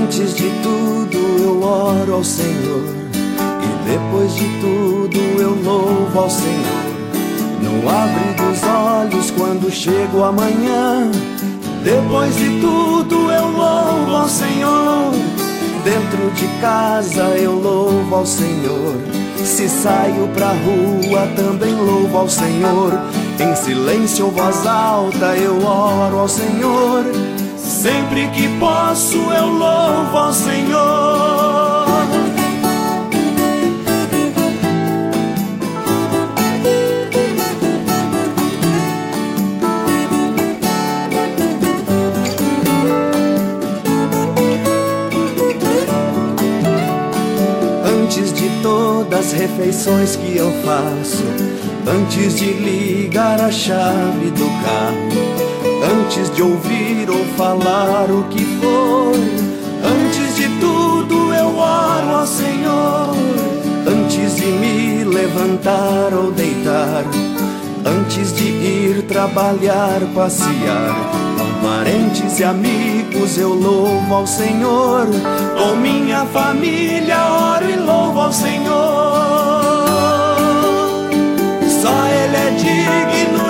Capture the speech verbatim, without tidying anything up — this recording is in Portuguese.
Antes de tudo eu oro ao Senhor, e depois de tudo eu louvo ao Senhor. No abrir dos olhos quando chego amanhã, depois de tudo eu louvo ao Senhor. Dentro de casa eu louvo ao Senhor, se saio pra rua também louvo ao Senhor. Em silêncio ou voz alta eu oro ao Senhor, sempre que posso eu louvo ao Senhor. Antes de todas as refeições que eu faço, antes de ligar a chave do carro, antes de ouvir ou falar o que for, antes de tudo eu oro ao Senhor. Antes de me levantar ou deitar, antes de ir trabalhar, passear, com parentes e amigos eu louvo ao Senhor. Com minha família oro e louvo ao Senhor. Só Ele é digno